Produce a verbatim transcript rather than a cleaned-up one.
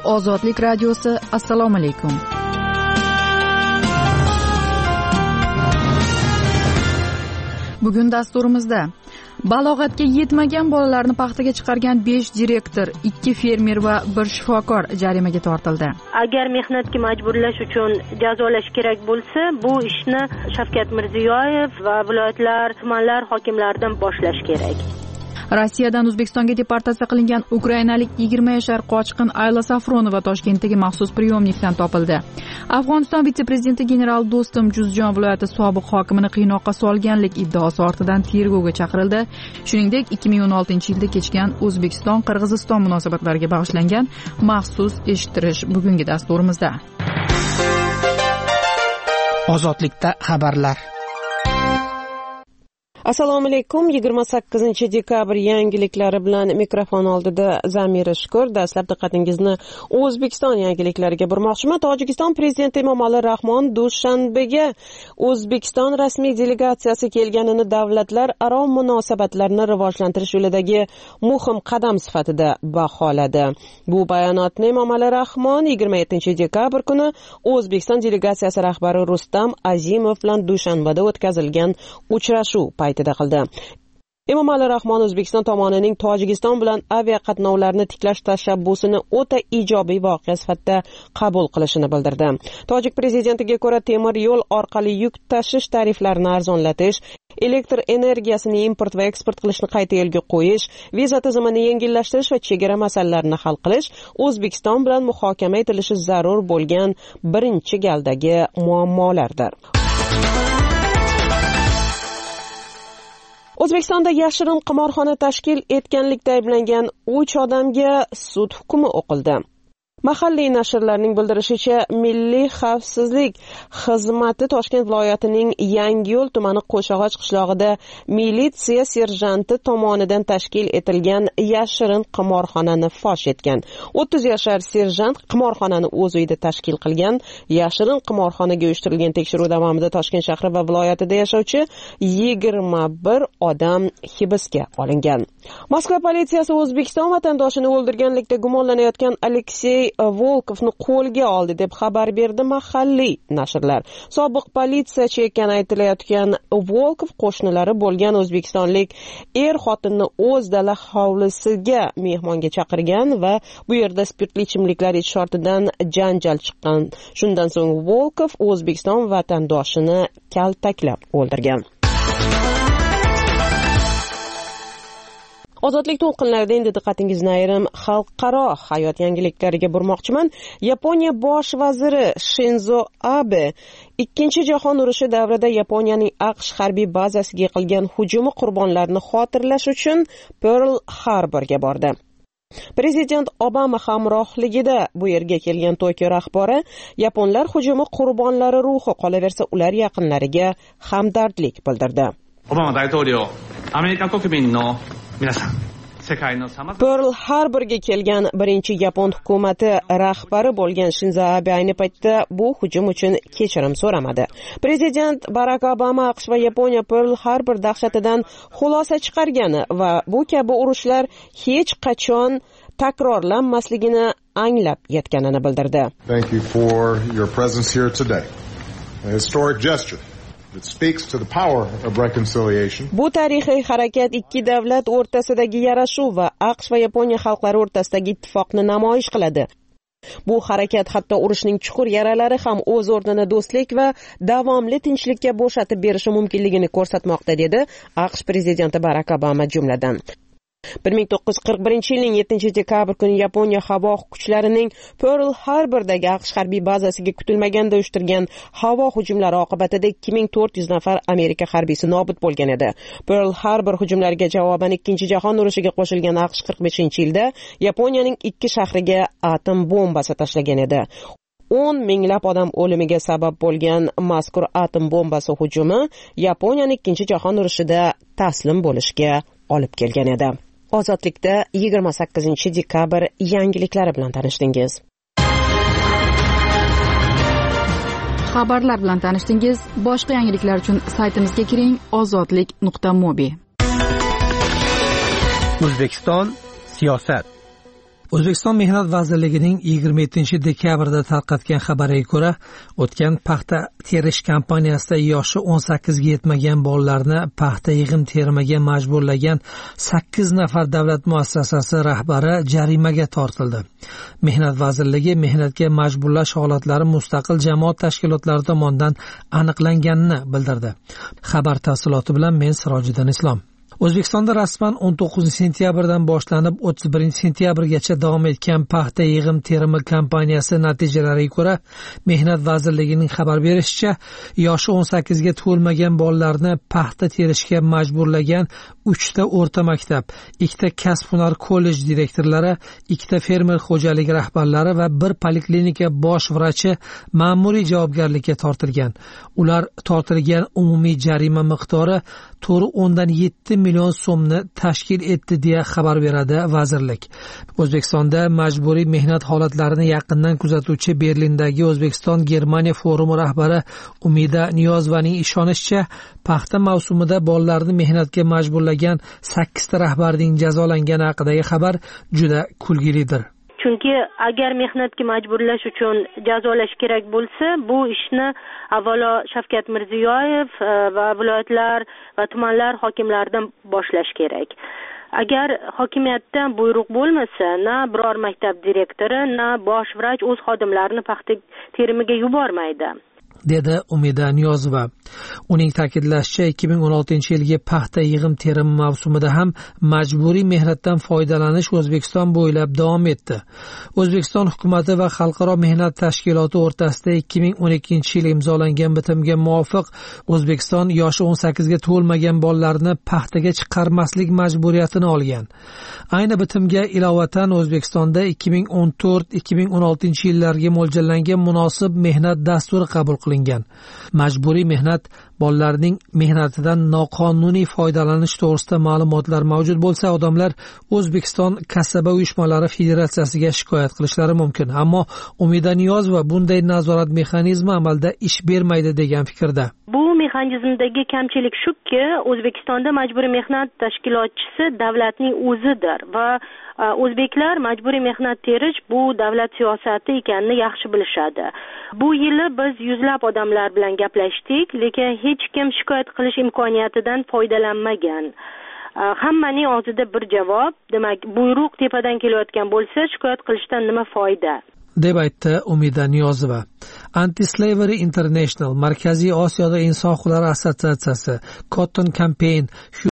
Ozodlik radiosi. Assalomu alaykum. Bugun dasturimizda balog'atga yetmagan bolalarni paxtaga chiqargan besh direktor, ikki fermer va bir shifokor jarimaga tortildi. Agar mehnatga majburlash uchun jazolash kerak bo'lsa, bu ishni Shavkat Mirziyoyev va viloyatlar, tumanlar hokimlaridan boshlash kerak. Rossiyadan O'zbekistonga deportatsiya qilingan ukrainalik yigirma yashar qochqin Ayla Safronova Toshkentdagi maxsus priyomnikdan topildi. Afg'oniston vitse-prezidenti general Do'stum Juzjon viloyati sobiq hokimini qiynoqqa solganlik iddaosi ortidan tergovga chaqirildi. Shuningdek, ikki ming o'n oltinchi yilda kechgan O'zbekiston-Qirg'iziston munosabatlariga bag'ishlangan maxsus eshittirish bugungi dasturimizda. Ozodlikda xabarlar. Assalomu alaykum. yigirma sakkizinchi dekabr yangiliklari bilan mikrofon oldida Zamira Shukur. Dastlab diqqatingizni O'zbekiston yangiliklariga burmoqchiman. Tojikiston prezidenti Emomali Rahmon Dushanbega O'zbekiston rasmiy delegatsiyasi kelganini davlatlar aro munosabatlarni rivojlantirish yo'lidagi muhim qadam sifatida baholadi. Bu bayonotni Emomali Rahmon yigirma yettinchi dekabr kuni O'zbekiston delegatsiyasi rahbari Rustam Azimov bilan Dushanbada o'tkazilgan uchrashuv paytida qildi. Emomali Rahmon O'zbekiston tomonining Tojikiston bilan aviaqatnovlarni tiklash tashabbusini o'ta ijobiy voqea sifatida qabul qilishini bildirdi. Tojik prezidentiga ko'ra temir yo'l orqali yuk tashish tariflarini arzonlatish, elektr energiyasini import va eksport qilishni qayta yo'lga qo'yish, viza tizimini yengillashtirish va chegara masalalarini hal qilish O'zbekiston bilan muhokama etilishi zarur bo'lgan birinchi galdagi muammolardir. O'zbekistonda yashirin qimorxona tashkil etganlikda ayblangan uch odamga sud hukmi o'qildi. Mahalliy nashrlarning bildirishicha, Milliy xavfsizlik xizmati Toshkent viloyatining Yangiyo'l tumani Qo'shag'och qishlog'ida militsiya serjanti tomonidan tashkil etilgan yashirin qimorxonani fosh etgan. o'ttiz yashar serjant qimorxonani o'z uyida tashkil qilgan. Yashirin qimorxonaga uyushtirilgan tekshiruv davomida Toshkent shahri va viloyatida yashovchi yigirma bir odam hibsga olingan. Moskva politsiyasi O'zbekiston vatandoshini o'ldirganlikda gumonlanayotgan Aleksey Volkovni qo'lga oldi deb xabar berdi mahalliy nashrlar. Sobiq politsiyachi ekani aytilayotgan Volkov qo'shnilari bo'lgan o'zbekistonlik er xotinni o'z dala hovlisiga mehmonga chaqirgan va bu yerda spirtli ichimliklar ichish ortidan janjal chiqqan. Shundan so'ng Volkov O'zbekiston vatandoshini kaltaklab o'ldirgan. Ozodlik to'lqinlarida endi diqqatingizni ayrim xalqaro hayot yangiliklariga burmoqchiman. Yaponiya bosh vaziri Shinzo Abe Ikkinchi jahon urushi davrida Yaponiyaning AQSh harbiy bazasiga qilgan hujumi qurbonlarini xotirlash uchun Pearl Harborga bordi. Prezident Obama hamrohligida bu yerga kelgan Tokio rahbari yaponlar hujumi qurbonlari ruhi qolaversa ular yaqinlariga hamdardlik bildirdi. Obama daito'ryo Amerika ko'kuminno Pearl Harborga kelgan birinchi Yapon hukumati rahbari bo'lgan Shinzo Abe ayni paytda bu hujum uchun kechirim so'ramadi. Prezident Barack Obama AQSh va Yaponiya Pearl Harbor dahshatidan xulosa chiqargani va bu kabi urushlar hech qachon takrorlanmasligini anglab yetganini bildirdi. Thank you for your presence here today. A historic gesture. It speaks to the power of reconciliation. Bu tarixiy harakat ikki davlat o'rtasidagi yarashuv va AQSh va Yaponiya xalqlari o'rtasidagi ittifoqni namoyish qiladi. Bu harakat hatto urushning chuqur yaralari ham o'z o'rnini do'stlik va davomli tinchlikka bo'shatib berishi mumkinligini ko'rsatmoqda dedi AQSh prezidenti Barack Obama jumladan. bir ming to'qqiz yuz qirq birinchi yilning yettinchi dekabr kuni Yaponiya havo kuchlarining Pearl Harbordagi AQSh harbiy bazasiga kutilmaganda uyushtirgan havo hujumlari oqibatida ikki ming to'rt yuz nafar Amerika harbiysi nobud bo'lgan edi. Pearl Harbor hujumlariga javoban ikkinchi jahon urushiga qo'shilgan AQSh qirq beshinchi yilda Yaponiyaning ikki shahriga atom bombasi tashlagan edi. o'n minglab odam o'limiga sabab bo'lgan mazkur atom bombasi hujumi Yaponiyaning ikkinchi jahon urushida taslim bo'lishga olib kelgan edi. Ozodlikda yigirma sakkizinchi dekabr yangiliklari bilan tanishdingiz. Xabarlar bilan tanishdingiz. Boshqa yangiliklar uchun saytimizga kiring ozodlik nuqta mobi. O'zbekiston siyosat. O'zbekiston Mehnat vazirligining yigirma yettinchi dekabrda tarqatgan xabariga ko'ra, o'tgan paxta terish kampaniyasida yoshi o'n sakkizga yetmagan bolalarni paxta yig'im termaga majburlagan sakkiz nafar davlat muassasasi rahbari jarimaga tortildi. Mehnat vazirligi mehnatga majburlash holatlari mustaqil jamoat tashkilotlari tomonidan aniqlanganini bildirdi. Xabar tafsiloti bilan men Sirojiddin Islom. O'zbekistonda rasman o'n to'qqizinchi sentyabrdan boshlanib o'ttiz birinchi sentyabrgacha davom etgan paxta yig'im terimi kampaniyasi natijalariga ko'ra, Mehnat vazirligining xabar berishicha, yoshi o'n sakkizga to'lmagan bolalarni paxta terishga majburlagan uchta o'rta maktab, ikkita kasb-hunar kollej direktorlari, ikkita fermer xo'jaligi rahbarlari va bir poliklinika bosh vrachi ma'muriy javobgarlikka tortilgan. Ular tortilgan umumiy jarima miqdori to'rt o'ndan yetti million so'mni tashkil etdi deya xabar beradi vazirlik. O'zbekistonda majburiy mehnat holatlarini yaqindan kuzatuvchi Berlindagi O'zbekiston Germaniya forumi rahbari Umida Niyozovaning ishonishicha, paxta mavsumida bolalarni mehnatga majburlagan sakkizta rahbarning jazolangani haqidagi xabar juda kulgilidir. Chunki agar mehnatga majburlash uchun jazolash kerak bo'lsa, bu ishni avvalo Shavkat Mirziyoyev va viloyatlar va tumanlar hokimlaridan boshlash kerak. Agar hokimiyatdan buyruq bo'lmasa, na biror maktab direktori, na bosh vrach o'z xodimlarini paxta terimiga yubormaydi, dedi Umida Niyozova. Uning ta'kidlashicha, ikki ming o'n oltinchi yilgi paxta yig'im terimi mavsumida ham majburiy mehnatdan foydalanish O'zbekiston bo'ylab davom etdi. O'zbekiston hukumati va Xalqaro mehnat tashkiloti o'rtasida ikki ming o'n ikkinchi yil imzolangan bitimga muvofiq O'zbekiston yoshi o'n sakkizga to'lmagan bolalarni paxtaga chiqarmaslik majburiyatini olgan. Ayni bitimga ilovatan O'zbekistonda ikki ming o'n to'rt ikki ming o'n oltinchi yillarga mo'ljallangan munosib mehnat dasturi qabul qilingan. Majburiy mehnat bolalarning mehnatidan noqonuniy foydalanish to'g'risida ma'lumotlar mavjud bo'lsa, odamlar O'zbekiston kasaba uyushmalari federatsiyasiga shikoyat qilishlari mumkin. Ammo Umida Niyozova bunday nazorat mexanizmi amalda ish bermaydi degan fikrda. Bu mexanizmdagi kamchilik shuki, O'zbekistonda majburiy mehnat tashkilotchisi davlatning o'zidir va o'zbeklar majburiy mehnat terish bu davlat siyosati ekanini yaxshi bilishadi. Bu yili biz yuzlab odamlar bilan gaplashdik, lekin hech kim shikoyat qilish imkoniyatidan foydalanmagan. Hammaning og'zida bir javob, demak, buyruq tepadan kelayotgan bo'lsa, shikoyat qilishdan nima foyda? deb aytdi Umida Niyozova. Anti-Slavery International, Markaziy Osiyoda inson huquqlari assotsiatsiyasi, Cotton Campaign